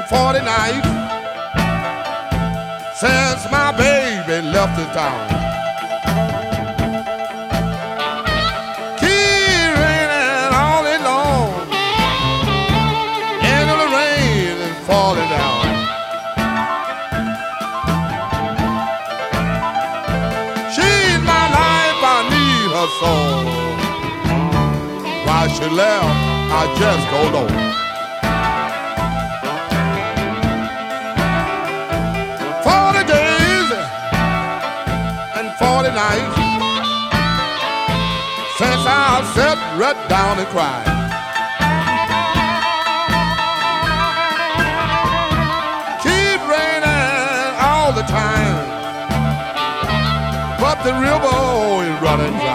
and 40 nights since my baby left the town. Keep raining all day long, and the rain is falling down. She's my life, I need her so. Why she left, I just don't know. Nights since I sat right down and cried. Keep raining all the time, but the river is running dry.